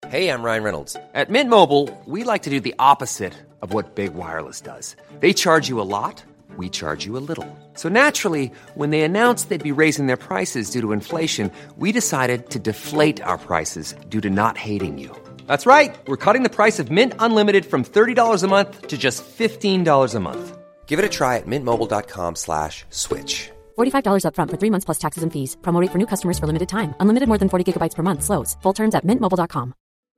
Hey, I'm Ryan Reynolds. At Mint Mobile, we like to do the opposite of what Big Wireless does. They charge you a lot, we charge you a little. So naturally, when they announced they'd be raising their prices due to inflation, we decided to deflate our prices due to not hating you. That's right. We're cutting the price of Mint Unlimited from $30 a month to just $15 a month. Give it a try at mintmobile.com/switch. $45 up front for 3 months plus taxes and fees. Promo rate for new customers for limited time. Unlimited more than 40 gigabytes per month. Slows full terms at mintmobile.com.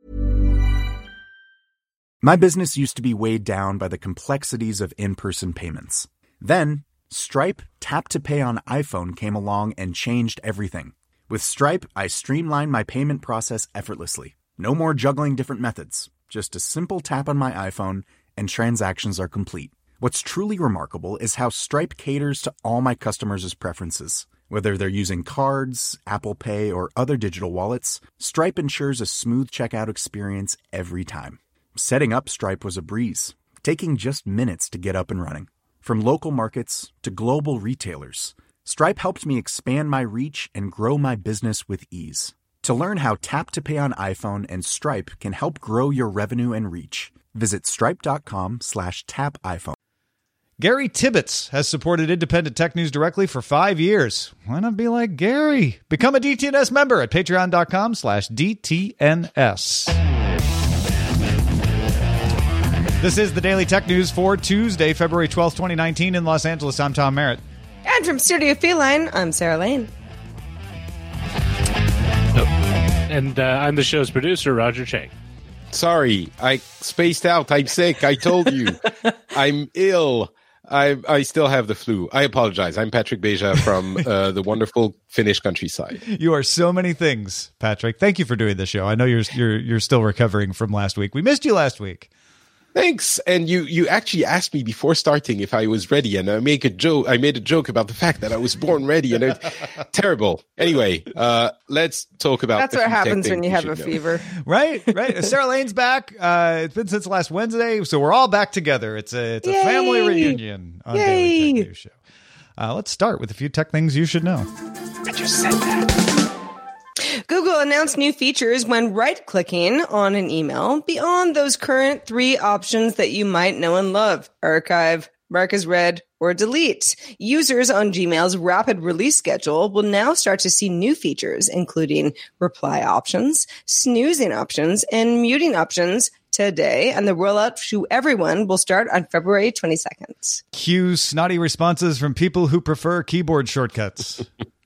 My business used to be weighed down by the complexities of in-person payments. Then, Stripe Tap to Pay on iPhone came along and changed everything. With Stripe, I streamlined my payment process effortlessly. No more juggling different methods. Just a simple tap on my iPhone and transactions are complete. What's truly remarkable is how Stripe caters to all my customers' preferences. Whether they're using cards, Apple Pay, or other digital wallets, Stripe ensures a smooth checkout experience every time. Setting up Stripe was a breeze, taking just minutes to get up and running. From local markets to global retailers, Stripe helped me expand my reach and grow my business with ease. To learn how Tap to Pay on iPhone and Stripe can help grow your revenue and reach, visit stripe.com/tapiphone. Gary Tibbetts has supported Independent Tech News directly for 5 years. Why not be like Gary? Become a DTNS member at patreon.com/DTNS. This is the Daily Tech News for Tuesday, February 12th, 2019 in Los Angeles. I'm Tom Merritt. And from Studio Feline, I'm Sarah Lane. And I'm the show's producer, Roger Chang. Sorry, I spaced out. I'm sick. I told you. I'm ill. I still have the flu. I apologize. I'm Patrick Beja from the wonderful Finnish countryside. You are so many things, Patrick. Thank you for doing the show. I know you're still recovering from last week. We missed you last week. Thanks. And you actually asked me before starting if I was ready, and I made a joke about the fact that I was born ready, and it's terrible. Anyway, let's talk about. That's what happens when you have a fever, right? Sarah Lane's back. It's been since last Wednesday, so we're all back together. It's a family reunion on Daily Tech News Show. Let's start with a few tech things you should know. I just said that. Google announced new features when right-clicking on an email beyond those current 3 options that you might know and love: archive, mark as read, or delete. Users on Gmail's rapid release schedule will now start to see new features, including reply options, snoozing options, and muting options today, and the rollout to everyone will start on February 22nd. Cue snotty responses from people who prefer keyboard shortcuts.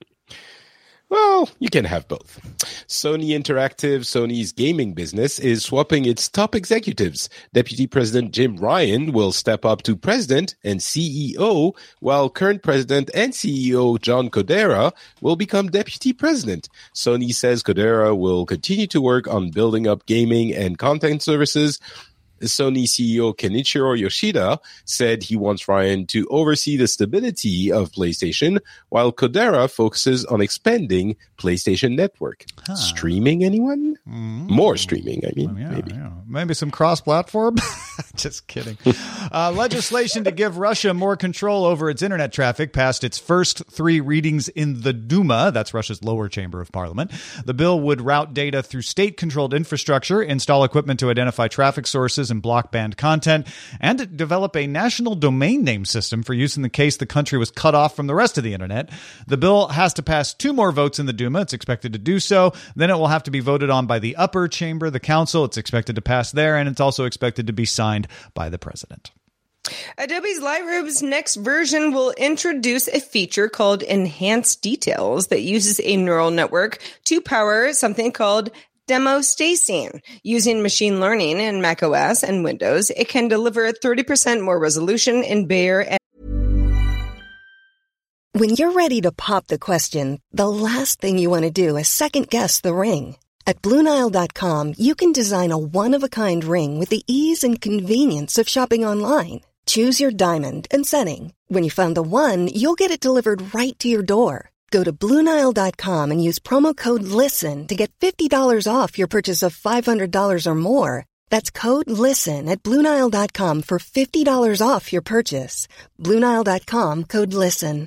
Well, you can have both. Sony Interactive, Sony's gaming business, is swapping its top executives. Deputy President Jim Ryan will step up to President and CEO, while current President and CEO John Codera will become Deputy President. Sony says Codera will continue to work on building up gaming and content services. Sony CEO Kenichiro Yoshida said he wants Ryan to oversee the stability of PlayStation, while Codera focuses on expanding PlayStation Network. Streaming, anyone? More streaming, I mean, maybe. Yeah. Maybe some cross-platform? Just kidding. Legislation to give Russia more control over its internet traffic passed its first 3 readings in the Duma. That's Russia's lower chamber of parliament. The bill would route data through state-controlled infrastructure, install equipment to identify traffic sources and block banned content, and develop a national domain name system for use in the case the country was cut off from the rest of the internet. The bill has to pass 2 more votes in the Duma. It's expected to do so. Then it will have to be voted on by the upper chamber, the council. It's expected to pass there, and it's also expected to be signed by the president. Adobe's Lightroom's next version will introduce a feature called Enhanced Details that uses a neural network to power something called Demostacing. Using machine learning in macOS and Windows, it can deliver 30% more resolution in Bayer and When you're ready to pop the question, the last thing you want to do is second-guess the ring. At BlueNile.com, you can design a one-of-a-kind ring with the ease and convenience of shopping online. Choose your diamond and setting. When you find the one, you'll get it delivered right to your door. Go to BlueNile.com and use promo code LISTEN to get $50 off your purchase of $500 or more. That's code LISTEN at BlueNile.com for $50 off your purchase. BlueNile.com, code LISTEN.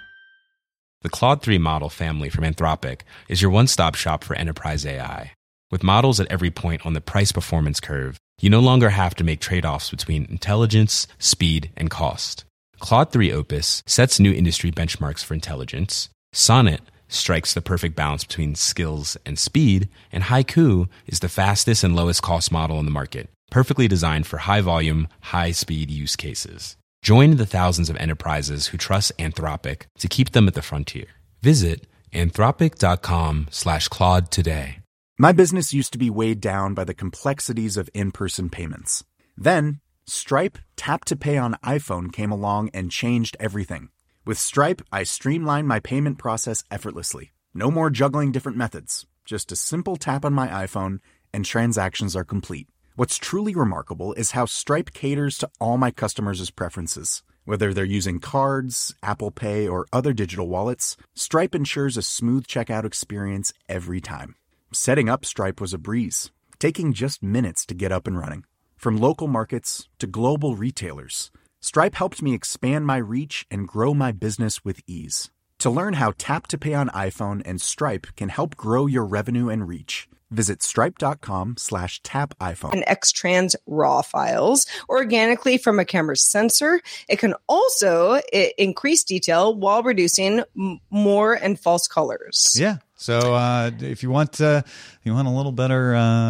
The Claude 3 model family from Anthropic is your one-stop shop for enterprise AI. With models at every point on the price-performance curve, you no longer have to make trade-offs between intelligence, speed, and cost. Claude 3 Opus sets new industry benchmarks for intelligence. Sonnet strikes the perfect balance between skills and speed. And Haiku is the fastest and lowest cost model in the market, perfectly designed for high-volume, high-speed use cases. Join the thousands of enterprises who trust Anthropic to keep them at the frontier. Visit anthropic.com/Claude today. My business used to be weighed down by the complexities of in-person payments. Then, Stripe Tap to Pay on iPhone came along and changed everything. With Stripe, I streamlined my payment process effortlessly. No more juggling different methods. Just a simple tap on my iPhone and transactions are complete. What's truly remarkable is how Stripe caters to all my customers' preferences. Whether they're using cards, Apple Pay, or other digital wallets, Stripe ensures a smooth checkout experience every time. Setting up Stripe was a breeze, taking just minutes to get up and running. From local markets to global retailers, Stripe helped me expand my reach and grow my business with ease. To learn how Tap to Pay on iPhone and Stripe can help grow your revenue and reach, visit stripe.com/tapiphone. And X-Trans RAW files organically from a camera's sensor. It can also increase detail while reducing more and false colors. Yeah. So if you want a little better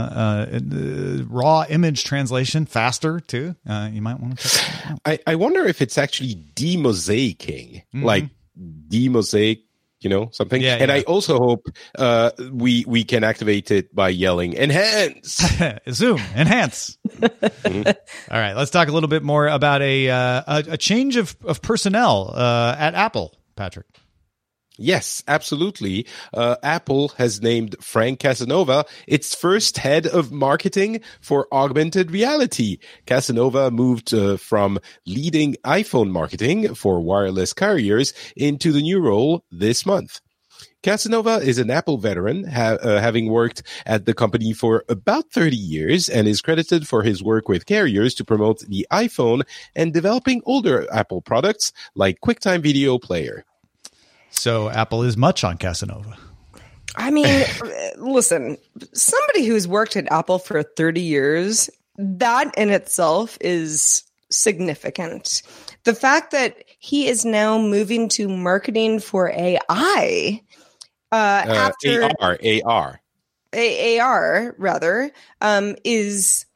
raw image translation, faster too, you might want to check it out. I wonder if it's actually demosaicing, like demosaic, something. Yeah, and yeah. I also hope we can activate it by yelling enhance. Zoom, enhance. All right, let's talk a little bit more about a change of personnel at Apple, Patrick. Yes, absolutely. Apple has named Frank Casanova its first head of marketing for augmented reality. Casanova moved from leading iPhone marketing for wireless carriers into the new role this month. Casanova is an Apple veteran, having worked at the company for about 30 years and is credited for his work with carriers to promote the iPhone and developing older Apple products like QuickTime Video Player. So Apple is much on Casanova. I mean, listen, somebody who's worked at Apple for 30 years, that in itself is significant. The fact that he is now moving to marketing for AI after AR rather, is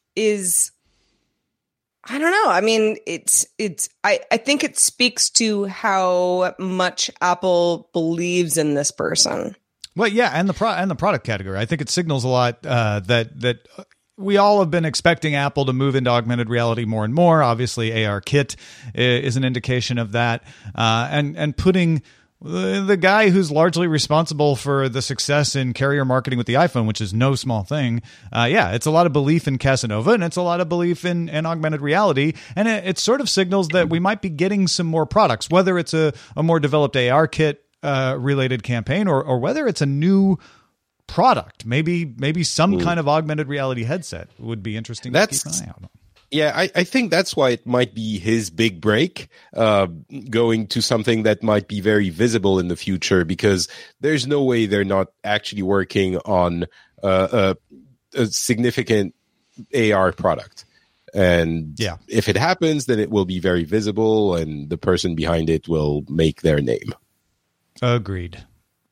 I don't know. I mean, I think it speaks to how much Apple believes in this person. Well, yeah, and the product category. I think it signals a lot that we all have been expecting Apple to move into augmented reality more and more. Obviously, ARKit is an indication of that, and putting the guy who's largely responsible for the success in carrier marketing with the iPhone, which is no small thing. It's a lot of belief in Casanova, and it's a lot of belief in augmented reality. And it sort of signals that we might be getting some more products, whether it's a more developed ARKit related campaign or whether it's a new product. Maybe some kind of augmented reality headset would be interesting to keep an eye out on. Yeah, I think that's why it might be his big break, going to something that might be very visible in the future, because there's no way they're not actually working on a significant AR product. And if it happens, then it will be very visible and the person behind it will make their name. Agreed.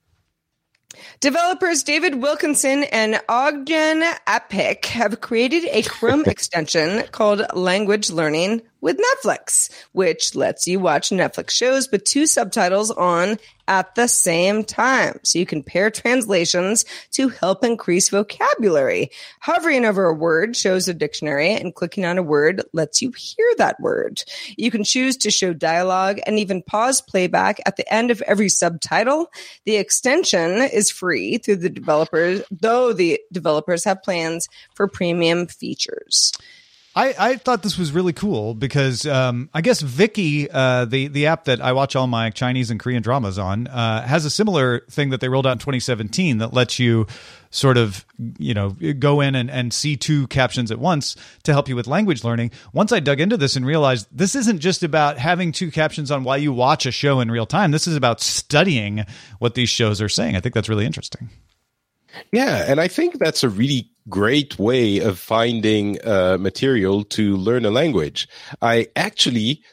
Developers David Wilkinson and Ogden Appic have created a Chrome extension called Language Learning with Netflix, which lets you watch Netflix shows with 2 subtitles on at the same time. So you can pair translations to help increase vocabulary. Hovering over a word shows a dictionary, and clicking on a word lets you hear that word. You can choose to show dialogue and even pause playback at the end of every subtitle. The extension is free through the developers, though the developers have plans for premium features. I thought this was really cool because I guess Viki, the app that I watch all my Chinese and Korean dramas on, has a similar thing that they rolled out in 2017 that lets you sort of, go in and see 2 captions at once to help you with language learning. Once I dug into this and realized this isn't just about having 2 captions on while you watch a show in real time. This is about studying what these shows are saying. I think that's really interesting. Yeah, and I think that's a really great way of finding material to learn a language. I actually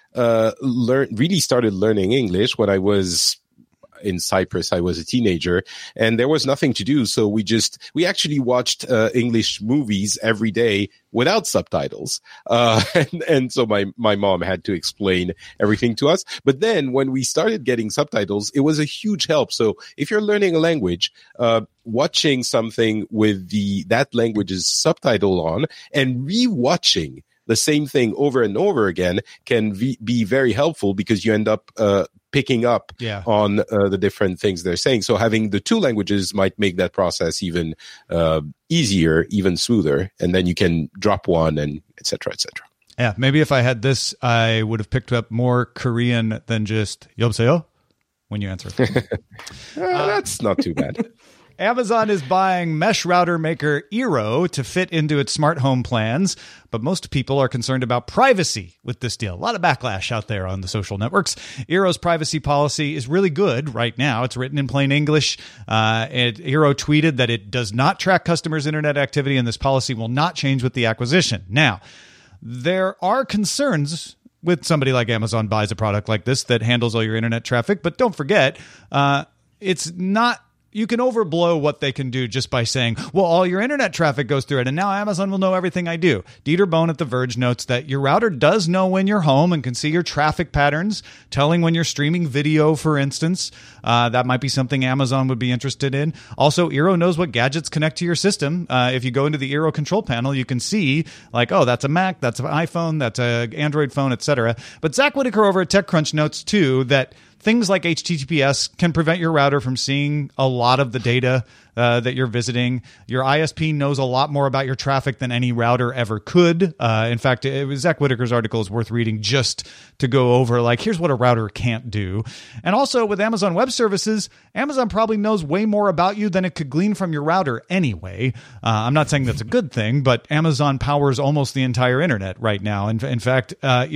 really started learning English when I was in Cyprus. I was a teenager and there was nothing to do. So we actually watched English movies every day without subtitles. And so my mom had to explain everything to us. But then when we started getting subtitles, it was a huge help. So if you're learning a language, watching something with that language's subtitle on and rewatching the same thing over and over again can be very helpful, because you end up picking up on the different things they're saying. So having the two languages might make that process even easier, even smoother, and then you can drop one and et cetera, et cetera. Yeah, maybe if I had this, I would have picked up more Korean than just "여보세요" when you answer. That's not too bad. Amazon is buying mesh router maker Eero to fit into its smart home plans, but most people are concerned about privacy with this deal. A lot of backlash out there on the social networks. Eero's privacy policy is really good right now. It's written in plain English. Eero tweeted that it does not track customers' internet activity, and this policy will not change with the acquisition. Now, there are concerns with somebody like Amazon buys a product like this that handles all your internet traffic, but don't forget, it's not... You can overblow what they can do just by saying, well, all your internet traffic goes through it, and now Amazon will know everything I do. Dieter Bohn at The Verge notes that your router does know when you're home and can see your traffic patterns, telling when you're streaming video, for instance. That might be something Amazon would be interested in. Also, Eero knows what gadgets connect to your system. If you go into the Eero control panel, you can see, like, oh, that's a Mac, that's an iPhone, that's an Android phone, etc. But Zach Whitaker over at TechCrunch notes, too, that things like HTTPS can prevent your router from seeing a lot of the data that you're visiting. Your ISP knows a lot more about your traffic than any router ever could. In fact, Zach Whitaker's article is worth reading just to go over, like, here's what a router can't do. And also with Amazon Web Services, Amazon probably knows way more about you than it could glean from your router anyway. I'm not saying that's a good thing, but Amazon powers almost the entire internet right now. In fact,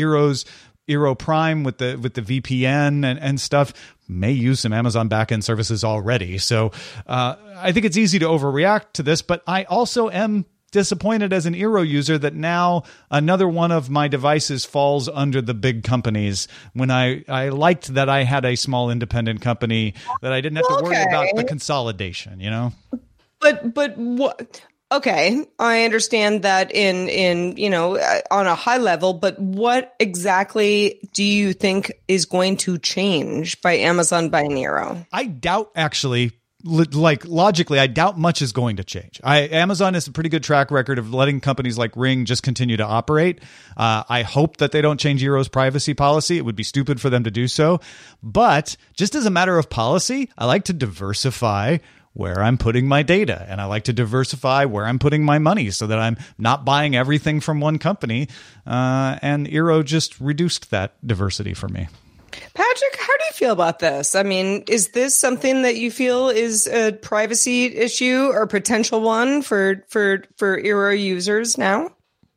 Eero Prime with the VPN and stuff may use some Amazon backend services already. So I think it's easy to overreact to this, but I also am disappointed as an Eero user that now another one of my devices falls under the big companies, when I liked that I had a small independent company that I didn't have to worry about the consolidation, you know? But what... Okay, I understand that in on a high level, but what exactly do you think is going to change by Amazon buying Eero? I doubt, actually, like logically, I doubt much is going to change. Amazon has a pretty good track record of letting companies like Ring just continue to operate. I hope that they don't change Eero's privacy policy. It would be stupid for them to do so. But just as a matter of policy, I like to diversify where I'm putting my data, and I like to diversify where I'm putting my money so that I'm not buying everything from one company. And Eero just reduced that diversity for me. Patrick, how do you feel about this? I mean, is this something that you feel is a privacy issue or potential one for Eero users now?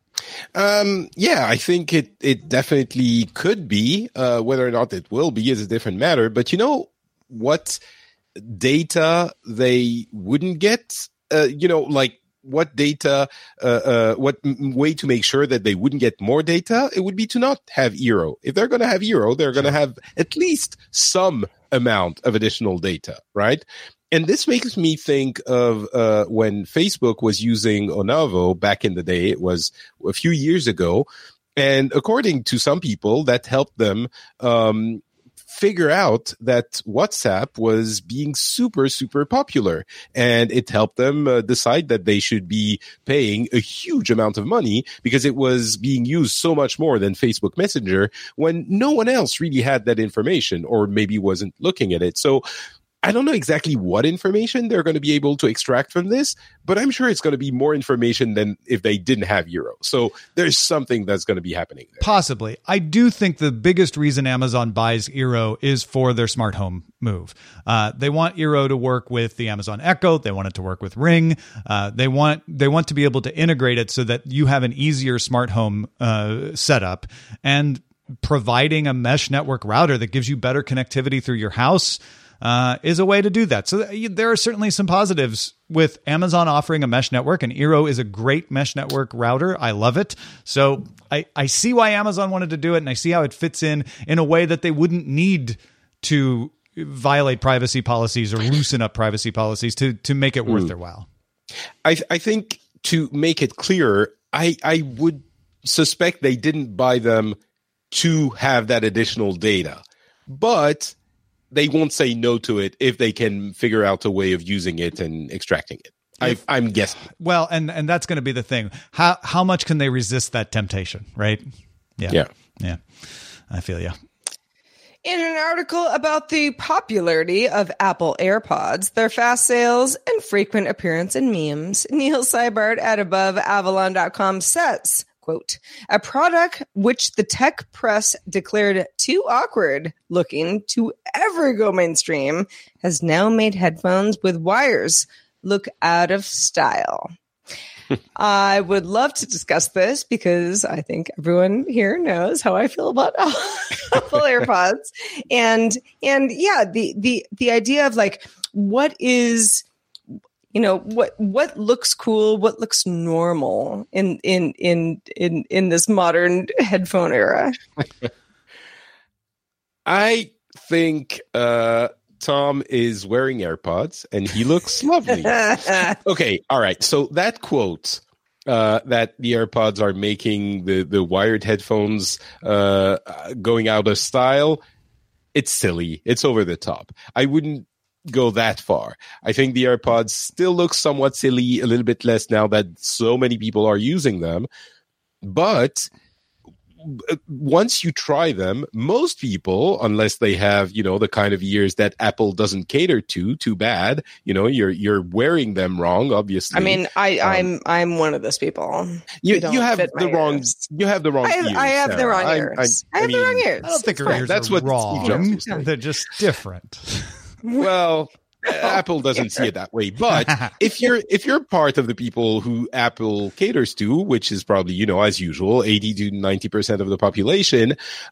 Yeah, I think it definitely could be. Whether or not it will be is a different matter. But you know what data they wouldn't get? Like what data, what way to make sure that they wouldn't get more data? It would be to not have Eero. If they're going to have Eero, they're going to have at least some amount of additional data, right? And this makes me think of when Facebook was using Onavo back in the day. It was a few years ago. And according to some people, that helped them figure out that WhatsApp was being super, super popular. And it helped them decide that they should be paying a huge amount of money because it was being used so much more than Facebook Messenger when no one else really had that information or maybe wasn't looking at it. So I don't know exactly what information they're going to be able to extract from this, but I'm sure it's going to be more information than if they didn't have Eero. So there's something that's going to be happening there. Possibly. I do think the biggest reason Amazon buys Eero is for their smart home move. They want Eero to work with the Amazon Echo. They want it to work with Ring. They want to be able to integrate it so that you have an easier smart home setup. And providing a mesh network router that gives you better connectivity through your house, is a way to do that. So there are certainly some positives with Amazon offering a mesh network, and Eero is a great mesh network router. I love it. So I see why Amazon wanted to do it, and I see how it fits in a way that they wouldn't need to violate privacy policies or loosen up privacy policies to make it worth their while. I think to make it clearer, I would suspect they didn't buy them to have that additional data, but they won't say no to it if they can figure out a way of using it and extracting it. I'm guessing. Well, and that's going to be the thing. How much can they resist that temptation, right? Yeah. I feel you. In an article about the popularity of Apple AirPods, their fast sales, and frequent appearance in memes, Neil Seibert at AboveAvalon.com says, quote, a product which the tech press declared too awkward looking to ever go mainstream has now made headphones with wires look out of style. I would love to discuss this because I think everyone here knows how I feel about Apple AirPods. And yeah, the idea of like, what is, what looks cool, what looks normal in this modern headphone era? I think Tom is wearing AirPods and he looks lovely. Okay, all right. So that quote that the AirPods are making the wired headphones going out of style, it's silly. It's over the top. I wouldn't go that far. I think the AirPods still look somewhat silly, a little bit less now that so many people are using them. But once you try them, most people, unless they have, the kind of ears that Apple doesn't cater to, too bad, you're wearing them wrong, obviously. I mean, I'm one of those people. You have the wrong ears. I have the wrong ears. I have the wrong ears. I don't think your ears are wrong. They're just different. Well, Apple doesn't see it that way. But if you're part of the people who Apple caters to, which is probably, as usual, 80 to 90% of the population,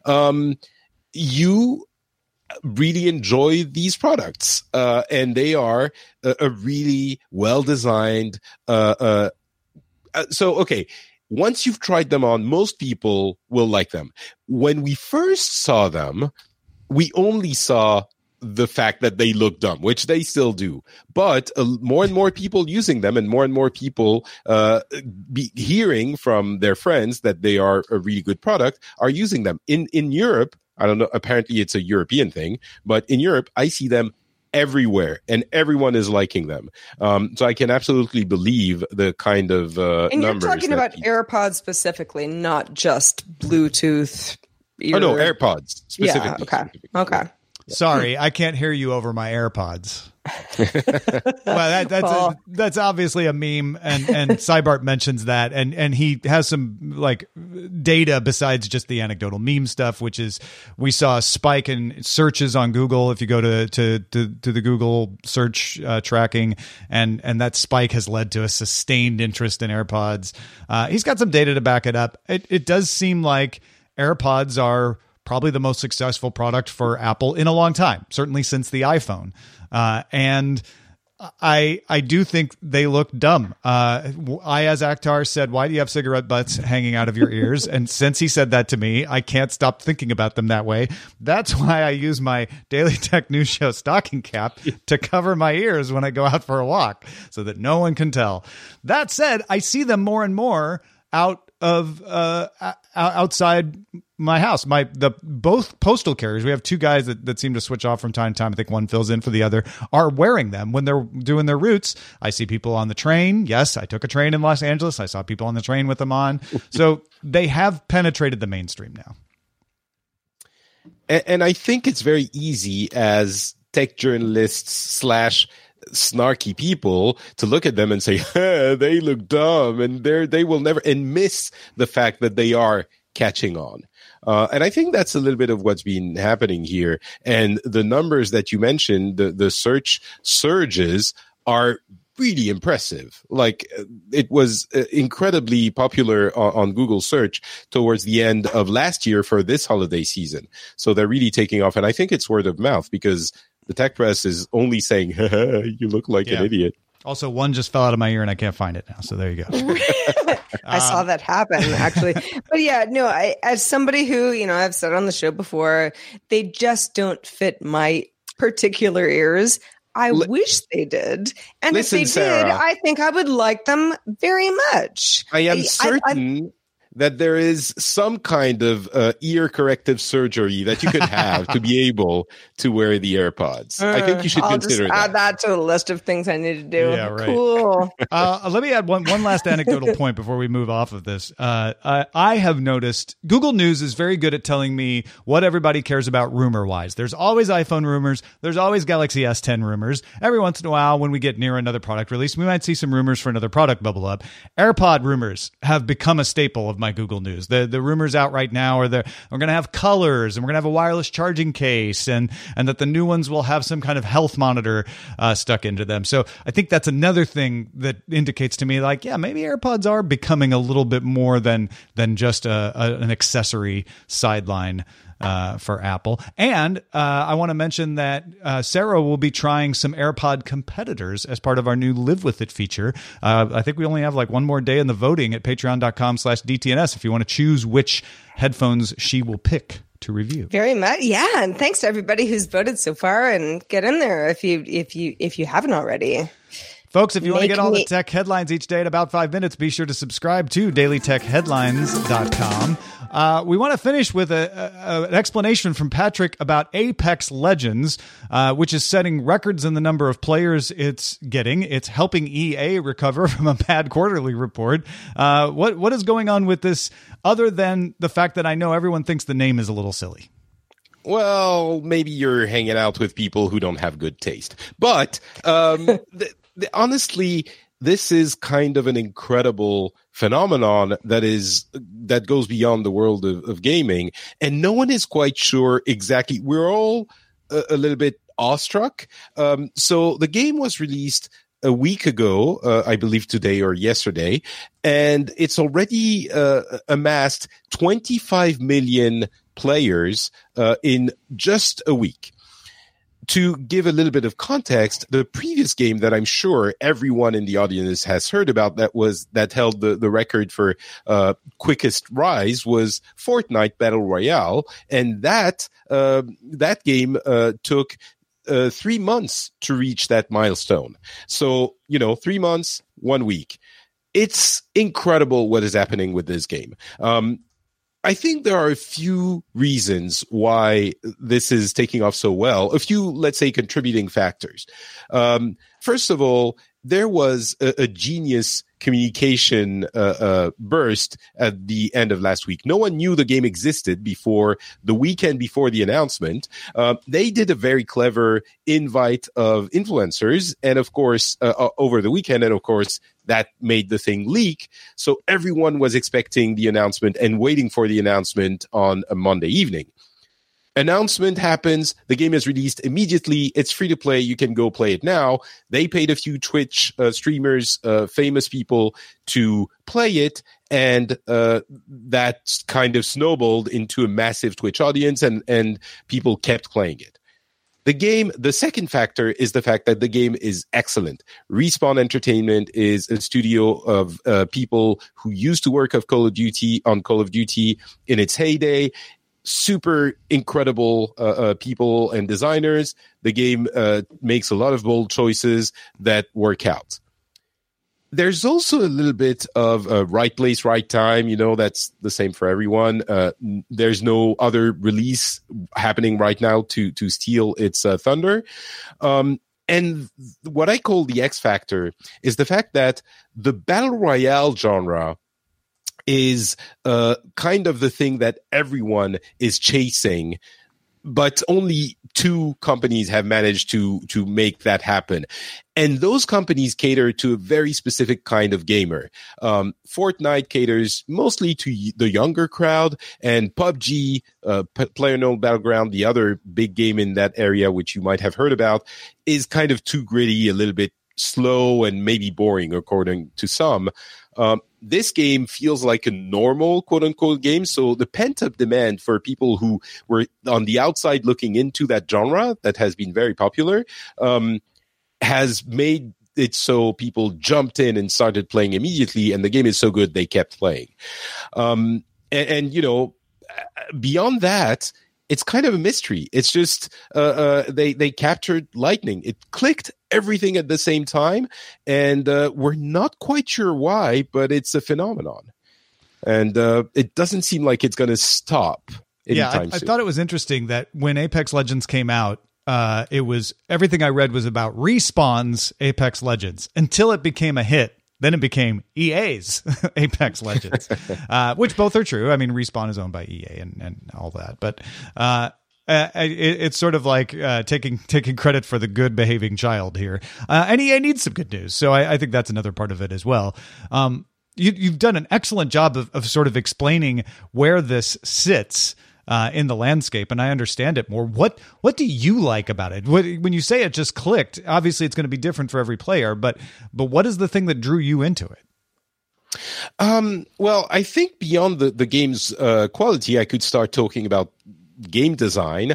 you really enjoy these products. And they are a really well-designed. So, okay. Once you've tried them on, most people will like them. When we first saw them, we only saw the fact that they look dumb, which they still do. But more and more people using them and more people hearing from their friends that they are a really good product are using them. In Europe, I don't know, apparently it's a European thing, but in Europe, I see them everywhere and everyone is liking them. So I can absolutely believe the kind of and numbers. You're talking about AirPods specifically, not just Bluetooth. Oh, no, AirPods specifically. Yeah, okay. Sorry, I can't hear you over my AirPods. Well, that's obviously a meme, and Seibert mentions that, and he has some like data besides just the anecdotal meme stuff, which is we saw a spike in searches on Google if you go to the Google search tracking, and that spike has led to a sustained interest in AirPods. He's got some data to back it up. It does seem like AirPods are probably the most successful product for Apple in a long time, certainly since the iPhone. And I do think they look dumb. Ayaz Akhtar said, why do you have cigarette butts hanging out of your ears? And since he said that to me, I can't stop thinking about them that way. That's why I use my Daily Tech News Show stocking cap to cover my ears when I go out for a walk so that no one can tell. That said, I see them more and more outside my house. Both postal carriers, we have two guys that seem to switch off from time to time. I think one fills in for the other, are wearing them when they're doing their routes. I see people on the train. Yes, I took a train in Los Angeles. I saw people on the train with them on. So they have penetrated the mainstream now. And I think it's very easy as tech journalists / snarky people to look at them and say, they look dumb, and they will never, and miss the fact that they are catching on. And I think that's a little bit of what's been happening here. And the numbers that you mentioned, the search surges are really impressive. Like, it was incredibly popular on Google search towards the end of last year for this holiday season. So they're really taking off. And I think it's word of mouth because The tech press is only saying, you look like an idiot. Also, one just fell out of my ear and I can't find it now. So there you go. I saw that happen, actually. But yeah, no, as somebody who, I've said on the show before, they just don't fit my particular ears. I wish they did. And listen, if they Sarah, did, I think I would like them very much. I am certain that there is some kind of ear corrective surgery that you could have to be able to wear the AirPods. I think you should consider add that to the list of things I need to do. Yeah, right. Cool. Let me add one last anecdotal point before we move off of this. I have noticed Google News is very good at telling me what everybody cares about rumor-wise. There's always iPhone rumors. There's always Galaxy S10 rumors. Every once in a while, when we get near another product release, we might see some rumors for another product bubble up. AirPod rumors have become a staple of my Google News. The rumors out right now are we're going to have colors, and we're going to have a wireless charging case, and that the new ones will have some kind of health monitor stuck into them. So I think that's another thing that indicates to me, like, yeah, maybe AirPods are becoming a little bit more than just an accessory sideline for Apple. And I want to mention that Sarah will be trying some AirPod competitors as part of our new Live With It feature. I think we only have like one more day in the voting at patreon.com/DTNS if you want to choose which headphones she will pick to review. Very much. Yeah. And thanks to everybody who's voted so far, and get in there if you haven't already. Folks, if you want to get all the tech headlines each day in about 5 minutes, be sure to subscribe to dailytechheadlines.com. We want to finish with an explanation from Patrick about Apex Legends, which is setting records in the number of players it's getting. It's helping EA recover from a bad quarterly report. What is going on with this, other than the fact that I know everyone thinks the name is a little silly? Well, maybe you're hanging out with people who don't have good taste. But honestly, this is kind of an incredible phenomenon that goes beyond the world of gaming, and no one is quite sure exactly. We're all a little bit awestruck. So the game was released a week ago, I believe today or yesterday, and it's already amassed 25 million players in just a week. To give a little bit of context, the previous game that I'm sure everyone in the audience has heard about that held the record for quickest rise was Fortnite Battle Royale, and that game took 3 months to reach that milestone. So 3 months, 1 week. It's incredible what is happening with this game. I think there are a few reasons why this is taking off so well. A few, let's say, contributing factors. First of all, there was a genius communication burst at the end of last week. No one knew the game existed before the weekend before the announcement. They did a very clever invite of influencers, and of course, over the weekend, and of course, that made the thing leak. So everyone was expecting the announcement and waiting for the announcement on a Monday evening. Announcement happens. The game is released immediately. It's free to play. You can go play it now. They paid a few Twitch streamers, famous people, to play it. And that kind of snowballed into a massive Twitch audience, and people kept playing it. The second factor is the fact that the game is excellent. Respawn Entertainment is a studio of people who used to work on Call of Duty in its heyday. Super incredible people and designers. The game makes a lot of bold choices that work out. There's also a little bit of right place, right time. That's the same for everyone. There's no other release happening right now to steal its thunder. And what I call the X factor is the fact that the Battle Royale genre is kind of the thing that everyone is chasing, but only 2 companies have managed to make that happen. And those companies cater to a very specific kind of gamer. Fortnite caters mostly to the younger crowd, and PUBG, PlayerUnknown's Battleground, the other big game in that area, which you might have heard about, is kind of too gritty, a little bit slow and maybe boring, according to some. This game feels like a normal quote-unquote game. So the pent-up demand for people who were on the outside looking into that genre that has been very popular has made it so people jumped in and started playing immediately, and the game is so good they kept playing. And you know, beyond that, it's kind of a mystery. It's just they captured lightning. It clicked everything at the same time, and we're not quite sure why, but it's a phenomenon. And it doesn't seem like it's going to stop anytime soon. I thought it was interesting that when Apex Legends came out, it was everything I read was about Respawn's Apex Legends until it became a hit. Then it became EA's Apex Legends, which both are true. I mean, Respawn is owned by EA and all that, but it's sort of like taking credit for the good behaving child here. And EA needs some good news, so I think that's another part of it as well. You've done an excellent job of sort of explaining where this sits in the landscape, and I understand it more. What do you like about it? When you say it just clicked, obviously it's going to be different for every player, but what is the thing that drew you into it? Well, I think beyond the game's quality, I could start talking about game design.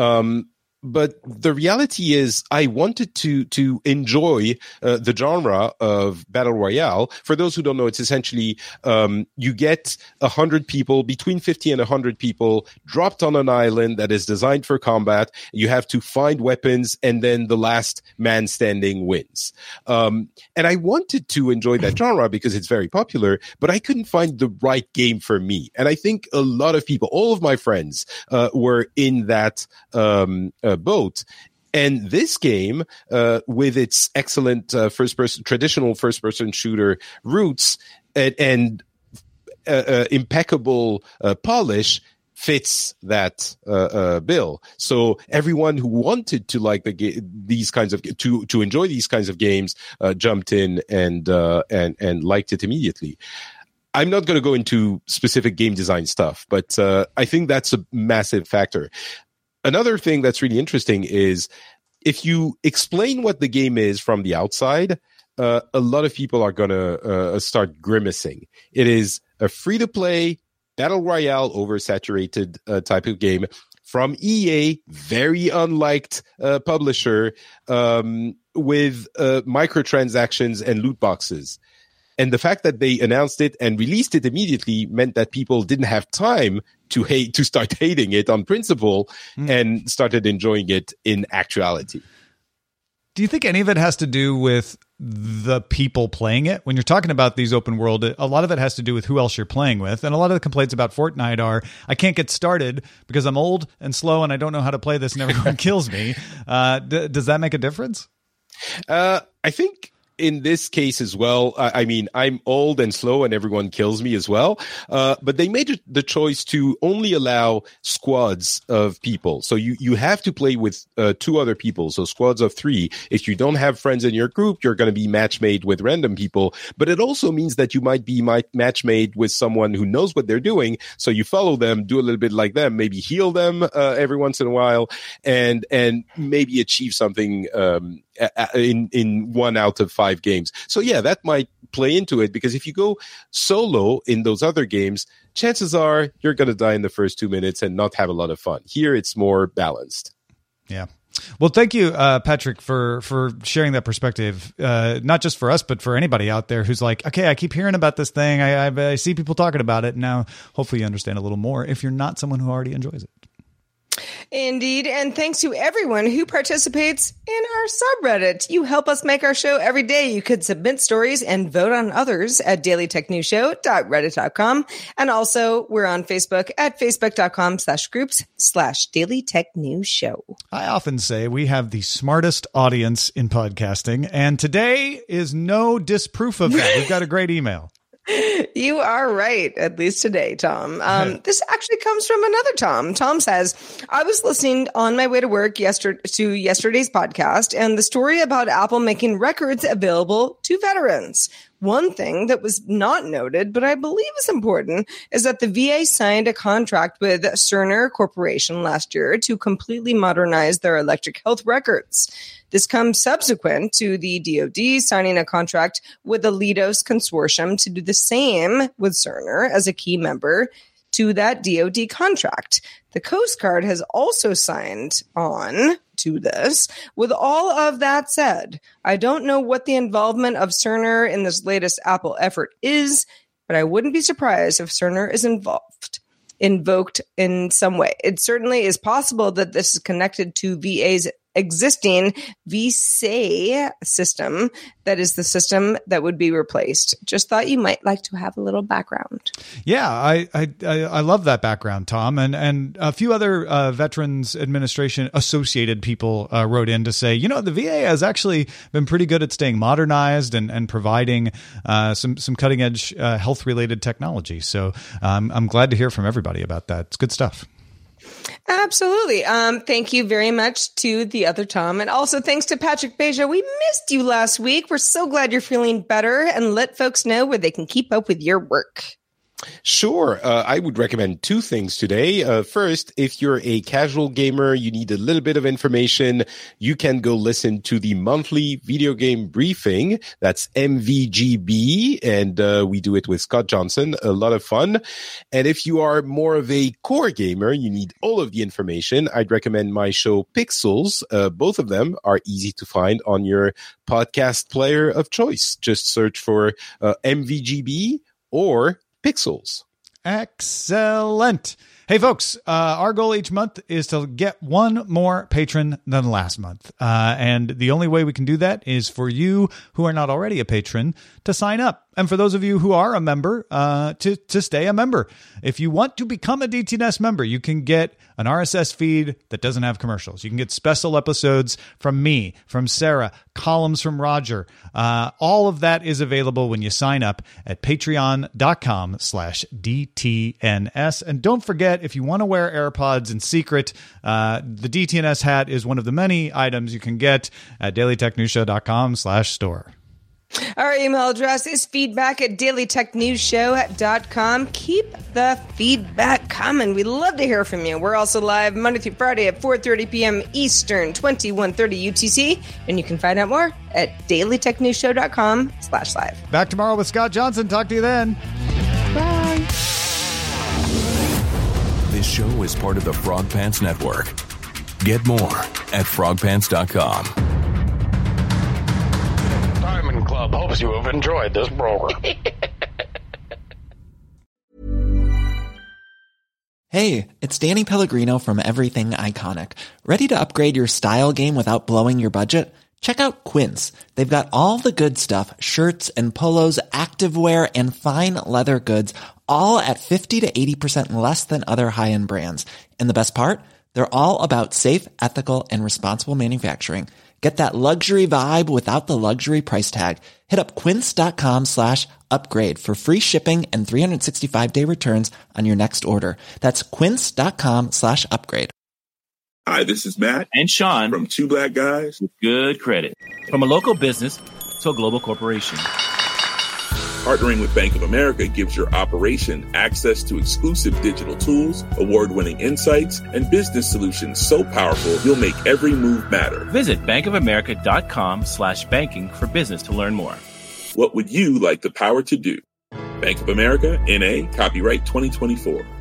But the reality is I wanted to enjoy the genre of Battle Royale. For those who don't know, it's essentially you get 100 people, between 50 and 100 people, dropped on an island that is designed for combat. You have to find weapons, and then the last man standing wins. And I wanted to enjoy that genre because it's very popular, but I couldn't find the right game for me. And I think a lot of people, all of my friends, were in that boat. And this game, with its excellent traditional first-person shooter roots and impeccable polish, fits that bill. So everyone who wanted to like these kinds of to enjoy these kinds of games jumped in and liked it immediately. I'm not going to go into specific game design stuff, but I think that's a massive factor. Another thing that's really interesting is if you explain what the game is from the outside, a lot of people are going to start grimacing. It is a free-to-play, battle royale, oversaturated type of game from EA, very unliked publisher, with microtransactions and loot boxes. And the fact that they announced it and released it immediately meant that people didn't have time to start hating it on principle and started enjoying it in actuality. Do you think any of it has to do with the people playing it? When you're talking about these open world, a lot of it has to do with who else you're playing with. And a lot of the complaints about Fortnite are, I can't get started because I'm old and slow and I don't know how to play this and everyone kills me. Does that make a difference? I think in this case as well, I mean, I'm old and slow and everyone kills me as well. But they made the choice to only allow squads of people. So you have to play with 2 other people. So squads of 3. If you don't have friends in your group, you're going to be match made with random people. But it also means that you might be match made with someone who knows what they're doing. So you follow them, do a little bit like them, maybe heal them every once in a while, and maybe achieve something in 1 out of 5 games. So yeah, that might play into it, because if you go solo in those other games, chances are you're going to die in the first 2 minutes and not have a lot of fun. Here it's more balanced. Yeah. Well, thank you, Patrick, for sharing that perspective, not just for us, but for anybody out there who's like, okay, I keep hearing about this thing. I see people talking about it. Now, hopefully you understand a little more if you're not someone who already enjoys it. Indeed. And thanks to everyone who participates in our subreddit. You help us make our show every day. You could submit stories and vote on others at dailytechnewsshow.reddit.com. And also we're on Facebook at facebook.com/groups/dailytechnewsshow. I often say we have the smartest audience in podcasting, and today is no disproof of that. We've got a great email. You are right, at least today, Tom. This actually comes from another Tom. Tom says, I was listening on my way to work to yesterday's podcast and the story about Apple making records available to veterans. One thing that was not noted, but I believe is important, is that the VA signed a contract with Cerner Corporation last year to completely modernize their electric health records. This comes subsequent to the DoD signing a contract with the Leidos Consortium to do the same with Cerner as a key member to that DoD contract. The Coast Guard has also signed on to this. With all of that said, I don't know what the involvement of Cerner in this latest Apple effort is, but I wouldn't be surprised if Cerner is invoked in some way. It certainly is possible that this is connected to VA's existing VSAE system. That is the system that would be replaced. Just thought you might like to have a little background. Yeah, I love that background, Tom. And a few other Veterans Administration associated people wrote in to say, you know, the VA has actually been pretty good at staying modernized and providing some cutting edge health related technology. So I'm glad to hear from everybody about that. It's good stuff. Absolutely. Thank you very much to the other Tom. And also thanks to Patrick Beja. We missed you last week. We're so glad you're feeling better, and let folks know where they can keep up with your work. Sure. I would recommend two things today. First, if you're a casual gamer, you need a little bit of information, you can go listen to the monthly video game briefing. That's MVGB, and we do it with Scott Johnson. A lot of fun. And if you are more of a core gamer, you need all of the information, I'd recommend my show Pixels. Both of them are easy to find on your podcast player of choice. Just search for MVGB or Pixels. Excellent. Hey, folks, our goal each month is to get one more patron than last month. And the only way we can do that is for you who are not already a patron to sign up. And for those of you who are a member, to stay a member. If you want to become a DTNS member, you can get an RSS feed that doesn't have commercials. You can get special episodes from me, from Sarah, columns from Roger. All of that is available when you sign up at patreon.com/DTNS. And don't forget, if you want to wear AirPods in secret, the DTNS hat is one of the many items you can get at dailytechnewsshow.com/store. Our email address is feedback@dailytechnewsshow.com. Keep the feedback coming. We love to hear from you. We're also live Monday through Friday at 4:30 p.m. Eastern, 21:30 UTC. And you can find out more at dailytechnewsshow.com/live. Back tomorrow with Scott Johnson. Talk to you then. Bye. This show is part of the Frog Pants Network. Get more at frogpants.com. Diamond Club hopes you have enjoyed this program. Hey, it's Danny Pellegrino from Everything Iconic. Ready to upgrade your style game without blowing your budget? Check out Quince. They've got all the good stuff, shirts and polos, activewear, and fine leather goods, all at 50 to 80% less than other high-end brands. And the best part? They're all about safe, ethical, and responsible manufacturing. Get that luxury vibe without the luxury price tag. Hit up quince.com/upgrade for free shipping and 365-day returns on your next order. That's quince.com/upgrade. Hi, this is Matt and Sean from Two Black Guys with Good Credit. From a local business to a global corporation, partnering with Bank of America gives your operation access to exclusive digital tools, award-winning insights, and business solutions so powerful you'll make every move matter. Visit bankofamerica.com/banking for business to learn more. What would you like the power to do? Bank of America, N.A., copyright 2024.